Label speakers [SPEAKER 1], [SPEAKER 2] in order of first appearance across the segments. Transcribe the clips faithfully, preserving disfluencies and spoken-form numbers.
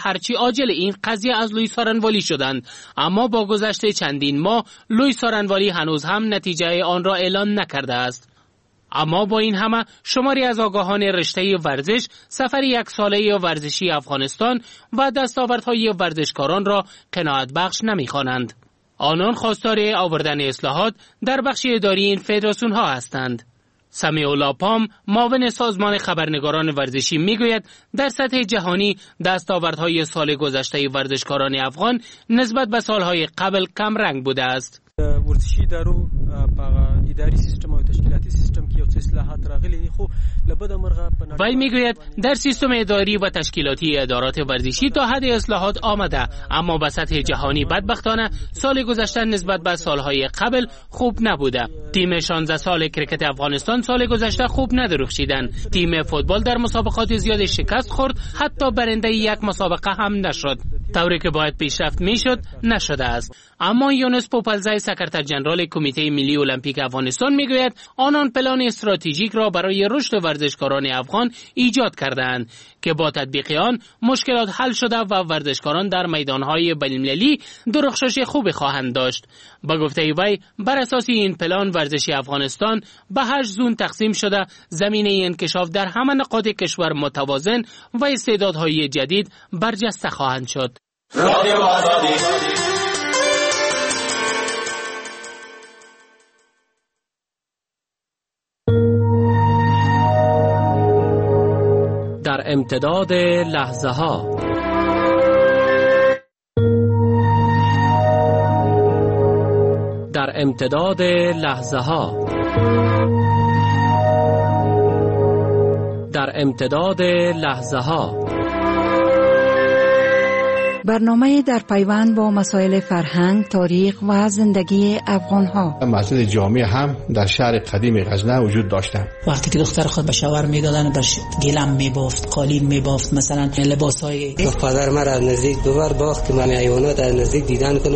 [SPEAKER 1] هرچی عاجل این قضیه از لوئیس سارنوالی شدند، اما با گذشت چندین ماه لوئیس سارنوالی هنوز هم نتیجه آن را اعلام نکرده است. اما با این همه شماری از آگاهان رشته ورزش سفر یک ساله ورزشی افغانستان و دستاوردهای ورزشکاران را قناعت بخش نمی‌خوانند. آنان خواستار آوردن اصلاحات در بخش اداری این فدراسیون ها هستند. سمیع الله پام، معاون سازمان خبرنگاران ورزشی میگوید در سطح جهانی دستاوردهای سال گذشته ورزشکاران افغان نسبت به سالهای قبل کم رنگ بوده است.
[SPEAKER 2] ورزشی دارو اداری سیستم و تشکیلاتی سیستم که اصلاحات راغلي خو لبد مرغه.
[SPEAKER 1] وی میگوید در سیستم اداری و تشکیلاتی ادارات ورزشی تا حد اصلاحات آمده، اما به سطح جهانی بدبختانه سال گذشته نسبت به سالهای قبل خوب نبوده. تیم شانزده سال کرکت افغانستان سال گذشته خوب ندرخشیدند. تیم فوتبال در مسابقات زیاد شکست خورد، حتی برنده یک مسابقه هم نشد. طوری که باید پیشرفت میشد نشده است. اما یونس پوپلزای سکرتر جنرال کمیته ملی المپیک افغانستان میگوید آنان پلان استراتژیک را برای رشد ورزشکاران افغان ایجاد کردند که با تطبیق آن مشکلات حل شده و ورزشکاران در میدانهای بین‌المللی درخشش خوبی خواهند داشت. با گفته وی بر اساس این پلان ورزش افغانستان به هشت زون تقسیم شده، زمینه انکشاف در همه نقاط کشور متوازن و استعدادهای جدید برجسته خواهند شد.
[SPEAKER 3] در امتداد لحظه ها در امتداد لحظه ها در امتداد لحظه ها
[SPEAKER 4] برنامه در پیوند با مسائل فرهنگ، تاریخ و زندگی افغان‌ها.
[SPEAKER 5] مسجد جامع هم در شهر قدیم غزنه وجود داشتند.
[SPEAKER 6] وقتی که دختر خود به شوهر میدادن برش گیلم میبافت، قالین میبافت، مثلا لباسای.
[SPEAKER 7] پدر مرا از نزدیک ببر باخت که من حیوانات از نزدیک دیدن کنم.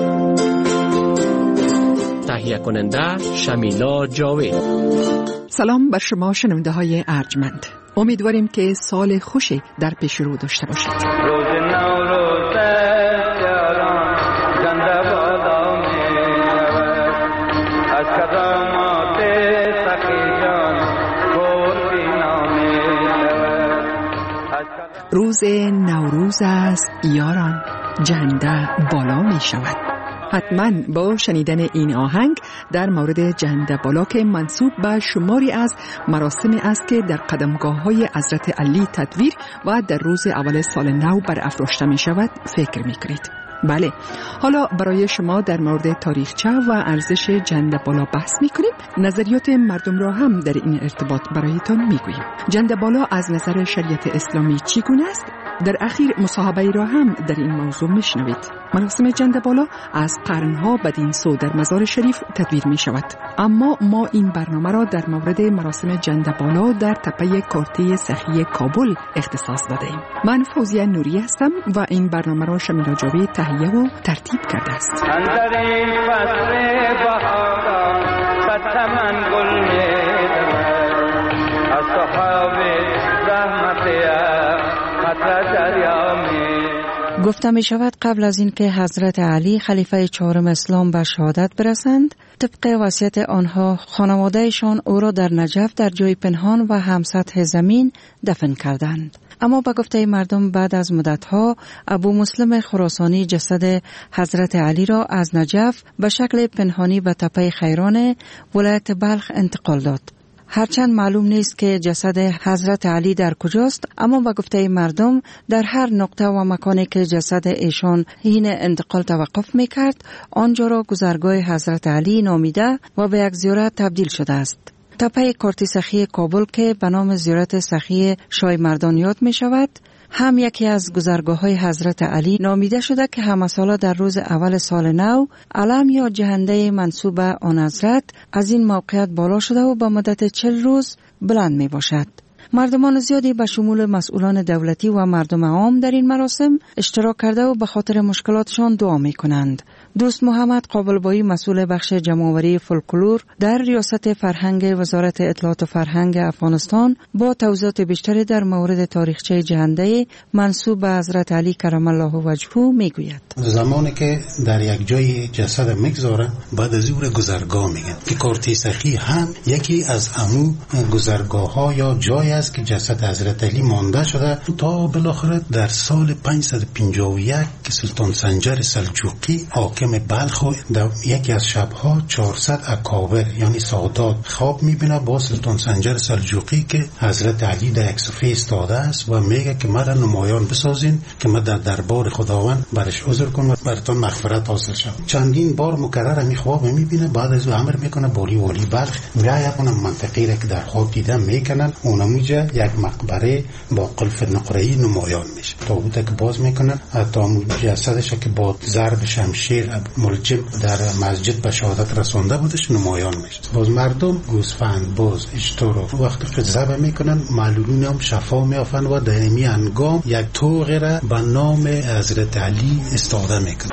[SPEAKER 3] تهیه کننده شمیلا جاوید.
[SPEAKER 8] سلام بر شما شنونده های ارجمند. امیدواریم که سال خوشی در پیش رو داشته باشید.
[SPEAKER 9] روز نوروز یاران زنده بالا می‌رود، از کدامات سخی جان گل بینا می‌رود.
[SPEAKER 8] روز نوروز است یاران، جنده بالا می شود. حتما با شنیدن این آهنگ در مورد جنده بالا که منسوب به شماری از مراسمی است که در قدمگاه‌های حضرت علی تدویر و در روز اول سال نو برافراشته می شود فکر می کنید. بله، حالا برای شما در مورد تاریخچه و ارزش جنده بالا بحث می کنیم. نظریات مردم را هم در این ارتباط برایتان می گوییم. جنده بالا از نظر شریعت اسلامی چگونه است؟ در اخیر مصاحبه را هم در این موضوع میشنوید. مراسم جنده بالا از قرنها بدین سو در مزار شریف تدویر می شود. اما ما این برنامه را در مورد مراسم جنده بالا در تپه کارتی سخی کابل اختصاص داده ایم. من فوزیه نوری هستم و این برنامه را شمیلا جاوید تهیه و ترتیب کرده است.
[SPEAKER 9] اندر این فصل بهاران صد من گل می‌دمد، از صحاب رحمت
[SPEAKER 4] گفته می شود قبل از اینکه حضرت علی خلیفه چهارم اسلام به شهادت برسند، طبق وصیت آنها خانوادهشان او را در نجف در جای پنهان و هم سطح زمین دفن کردند. اما به گفته مردم بعد از مدتها ابو مسلم خراسانی جسد حضرت علی را از نجف به شکل پنهانی به تپه خیران ولایت بلخ انتقال داد. هرچند معلوم نیست که جسد حضرت علی در کجاست، اما به گفته مردم در هر نقطه و مکانی که جسد ایشان حین انتقال توقف میکرد، آنجا را گذرگاه حضرت علی نامیده و به یک زیارت تبدیل شده است. تپه کارتی سخی کابل که به نام زیارت سخی شاه مردان یاد می شود، هم یکی از گذرگاه‌های حضرت علی نامیده شده که همه ساله در روز اول سال نو علم یا جهنده منسوب به آن حضرت از این موقعیت بالا شده و به مدت چل روز بلند می باشد. مردمان زیادی به شمول مسئولان دولتی و مردم عام در این مراسم اشتراک کرده و به خاطر مشکلاتشان دعا می کنند. دوست محمد قابلبایی مسئول بخش جمع‌آوری فولکلور در ریاست فرهنگ وزارت اطلاعات و فرهنگ افغانستان با توضیحات بیشتری در مورد تاریخچه جهنده منسوب به حضرت علی کرم الله وجهه میگوید.
[SPEAKER 10] زمانی که در یک جای جسد میگذاره بعد از اون گذرگاه میگن که کارت سخی هم یکی از امو گذرگاه ها یا جای است که جسد حضرت علی مانده شده تا بالاخره در سال پانصد و پنجاه و یک که سلطان سنجر سلجوقی حاکم بلخ در یکی از شبها چهارصد اکابر یعنی سادات خواب میبینه با سلطان سنجر سلجوقی که حضرت علی در یک صفحه ایستاده است و میگه که مرا نمایان بسازین که من در دربار خداوند برش عذر کنم و براتون مغفرت حاصل شد. چندین بار مکرر می خواب میبینه. بعد از امر میکنه بالی والی بلخ میایه کنم منطقی را که در خواب دیدم میکنن اونموجه یک مقبره با قلف نقره‌ای نمایان میشه. تابوت که باز میکنن تا جسدش که با ضرب شمشیر ملجم در مسجد به شهادت رسانده بودش نمایان میشه. باز مردم گوسفند باز اشتر رو وقتی که ذبح میکنن معلولون هم شفا میافن و در این انگام یک توغ را به نام حضرت علی استفاده میکنن.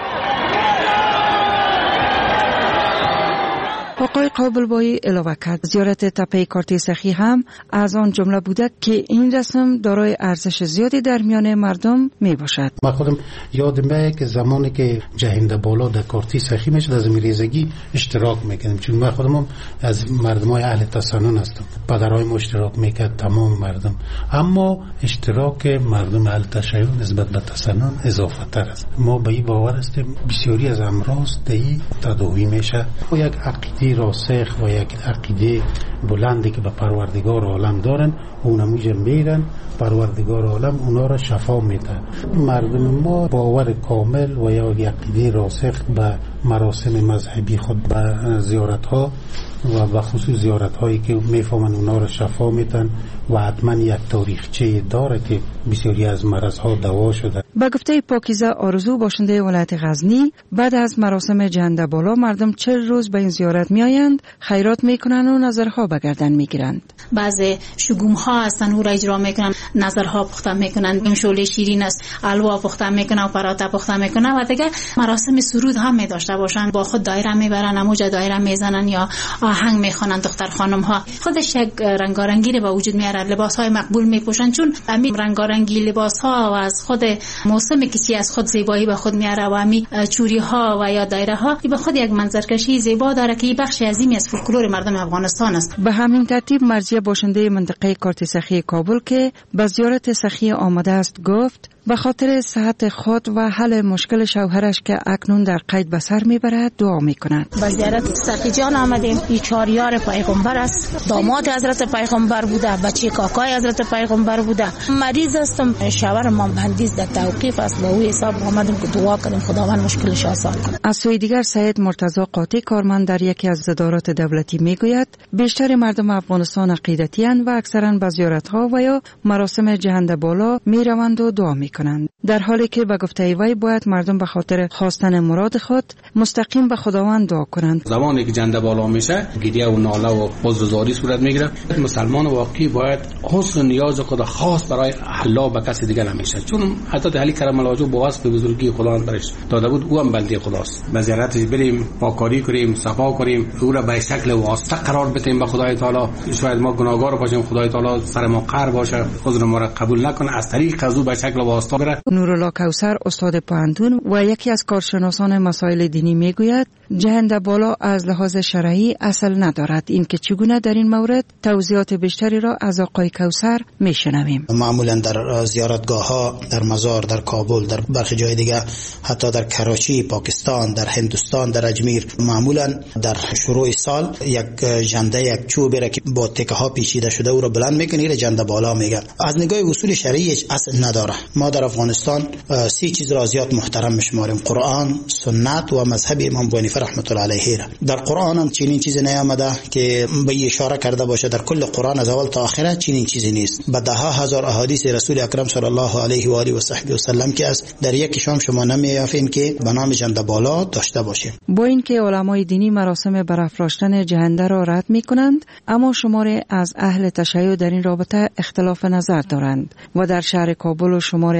[SPEAKER 4] آقای قابلبایی علاوه کرد زیارت تپه کارت سخی هم از آن جمله بوده که این رسم دارای ارزش زیادی در میان مردم می باشد.
[SPEAKER 10] من خودم یادم میاد که زمانی که جهنده بالا در کارت سخی میشد از میریزگی اشتراک میکردم، چون من خودم هم از مردمای اهل تسنن هستم. پدرای ما اشتراک میکرد تمام مردم، اما اشتراک مردم اهل تشیع نسبت به تسنن اضافه تر است. ما به این باور هستیم بسیاری از امراض دهی تداوی میشه و یک عقیده راسخ و یک عقیده بلندی که به پروردگار عالم دارن اونموجه میرن پروردگار عالم اونا را شفا میده. مردم ما باور کامل و یا یک عقیده راسخ به مراسم مذهبی خود به زیارت ها و به خصوص زیارت هایی که میفهمن اونا را شفا میدن و حتما یک تاریخچه داره که بسیاری از مرض ها دوا شده.
[SPEAKER 4] با گفته پاکیزه آرزو باشنده ولایت غزنی بعد از مراسم جهنده بالا مردم چهل روز به این زیارت میآیند، خیرات میکنن و نظرها به گردن میگیرند.
[SPEAKER 11] بعضی شگوم ها هستن او را اجرا میکنن، نظرها پخته میکنن، این شوله شیرین است الوا پخته میکنن و پراتا پخته میکنن و دیگه مراسم سرود هم می داشته باشن، با خود دایره میبرن، اموجه دایره میزنن یا آهنگ میخوانن. دختر خانم ها خودش یک رنگارنگی رو به وجود میاره، لباس های مقبول میپوشن، چون همین رنگارنگی لباس ها و از خود موسم کسی از خود زیبایی به خود میاره و همین چوری ها و یا دایره ها به خود یک منظرکشی زیبا داره که بخش عظیمی از فولکلور مردم افغانستان است.
[SPEAKER 4] به همین ترتیب مرزیه باشنده منطقه کارت سخی کابل که به زیارت سخی آمده است گفت به خاطر صحت خود و حل مشکل شوهرش که اکنون در قید به سر میبرد دعا میکند.
[SPEAKER 12] به زیارت سخی جان آمدیم. این چهار یار پیغمبر است، داماد حضرت پیغمبر بوده، بچه کاکای حضرت پیغمبر بوده. مریض هستم، شوهر ما مهندس در توقیف است، به او حساب آمدیم که دعا کنیم خداوند مشکلش آسان کنه.
[SPEAKER 4] از سوی دیگر سید مرتضی قاطی کارمند در یکی از ادارات دولتی میگوید بیشتر مردم افغانستان عقیدتی اند و اکثرا به زیارت ها و یا مراسم جهنده بالا میروند و دعا میکنند، در حالی که به گفته وی باید مردم به خاطر خواستن مراد خود مستقیم به خداوند دعا کنند.
[SPEAKER 13] زمانی که جنده بالا میشه گریه و ناله و عذرزاری صورت میگیره. مسلمان واقعی باید حسن نیاز خود خاص برای الله به کسی دیگر نمیشه، چون حضرت علی کرم الله وجهه با وصف بزرگی خداوند برش داده بود، او هم بنده خداست. به زیارتش بریم، پاکاری کنیم، صفا کنیم، او را به شکل واسطه قرار بدیم به خدای تعالی. شاید ما گناهکار باشیم، خدای تعالی سر ما قهر باشه، عذر ما را قبول نکنه، از طریق از او به شکل واسطه بره.
[SPEAKER 4] نورالله کوثر استاد پوهنتون و یکی از کارشناسان مسائل دینی میگوید جهنده بالا از لحاظ شرعی اصل ندارد. این که چگونه در این مورد توضیحات بیشتری را از آقای کوثر میشنویم.
[SPEAKER 14] معمولا در زیارتگاه ها در مزار، در کابل، در برخی جای دیگه، حتی در کراچی پاکستان، در هندوستان، در اجمیر، معمولا در شروع سال یک جنده یک چوبی را که با تکه ها پیچیده شده او را بلند میکنه، این جنده بالا میگن. از نگاه اصول شرعی اصل نداره. ما در افغانستان سی چیز را زیاد محترم میشماریم: قرآن، سنت و مذهب امام ابو حنیفه رحمت الله علیه را. در قرآن هم چنین چیزی نیامده که به اشاره کرده باشه در کل قرآن از اول تا آخر چنین چیزی نیست. به ده ها هزار احادیث رسول اکرم صلی الله علیه و آله و صحبه و سلم که است، در یک شام شما نمیافین که به نام جنده بالا داشته باشه.
[SPEAKER 4] با اینکه علمای دینی مراسم برافراشتن جهنده را رد میکنند، اما شماری از اهل تشیع در این رابطه اختلاف نظر دارند و در شهر کابل و شماری از شهرهای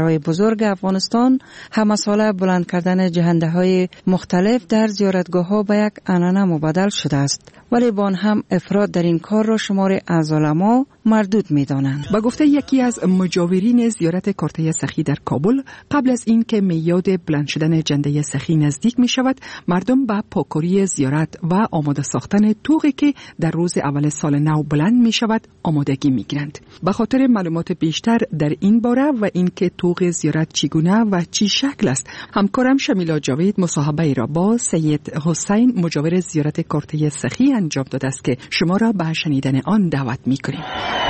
[SPEAKER 4] شهرهای بزرگ افغانستان همه ساله بلند کردن جهنده های مختلف در زیارتگاه ها به یک عنعنه مبدل شده است، ولی با آن هم افراد در این کار را شمار از علما مردود می دانند.
[SPEAKER 8] با گفته یکی از مجاورین زیارت کارته سخی در کابل، قبل از این که میاد بلند شدن جنده سخی نزدیک می شود، مردم به پاکاری زیارت و آماده ساختن طوقی که در روز اول سال نو بلند می شود آمادگی می گیرند. به خاطر معلومات بیشتر در این باره و اینکه طوق زیارت چگونه و چی شکل است، همکارم شمیلا جاوید مصاحبه را با سید حسین مجاور زیارت کارته سخی انجام داده است که شما را به شنیدن آن دعوت می کنیم.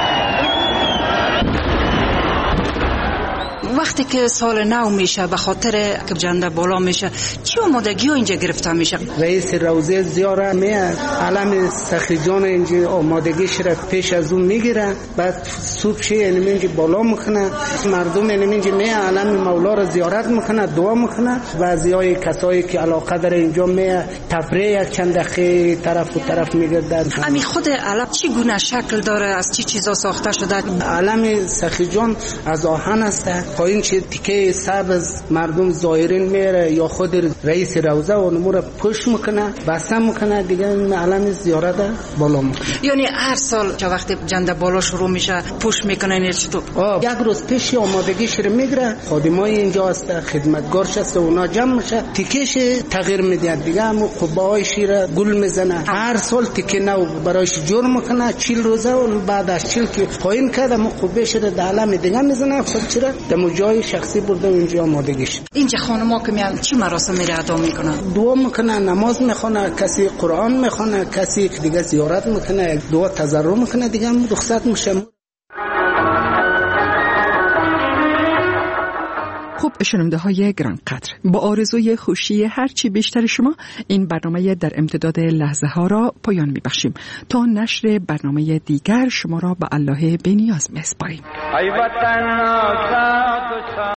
[SPEAKER 4] وقتی که سال نو میشه به خاطر که جنده بالا میشه، چی آمادگی ها اینجا گرفته میشه؟
[SPEAKER 15] رئیس روزه زیاره میاد، علم سخی جان اینجا آمادگیش را پیش از اون میگیره، بعد صبح شه اینجا بالا میکنه، مردم اینجا میاد علم مولا را زیارت میکنه، دعا میکنه. بعضیای کسایی که علاقه داره اینجا میاد تفریح یک چند دقیقه طرف و طرف میگردن.
[SPEAKER 4] امی خود علم چی گونه شکل داره، از چی چیزا ساخته شده؟
[SPEAKER 15] علم سخی جان از آهن است، این چه تیکه سبز مردم زائرین میره یا خود رئیس روزه و نمو را پشت میکنه، بسته میکنه، دیگه این علم زیارت بالا میکنه.
[SPEAKER 4] یعنی هر سال چه وقتی جنده بالا شروع میشه پشت میکنه چطور؟
[SPEAKER 15] یک روز پیش آمادگیش رو میگیره، خادمای اینجا هست، خدمتگارش هست، اونا جمع میشه، تیکش تغییر میده، دیگه همو قبایش را گل میزنه. هر سال تیکه نو برایش جور میکنه، چهل روزه و بعد از چهل که پایین کرده مو قبایش را در علم دیگه میزنه. خب چرا جای شخصی برده اینجا آمادگیش.
[SPEAKER 4] اینجا خانم‌ها که میان چی مراسم میره ادا میکنن؟
[SPEAKER 15] دعا میکنه، نماز میخونه، کسی قرآن میخونه، کسی دیگه زیارت میکنه، دعا تضرع میکنه، دیگه هم رخصت میشه.
[SPEAKER 8] خب شنونده های گران قدر، با آرزوی خوشی هرچی بیشتر شما این برنامه در امتداد لحظه ها را پایان میبخشیم. تا نشر برنامه دیگر شما را به الله بی‌نیاز میسپاریم.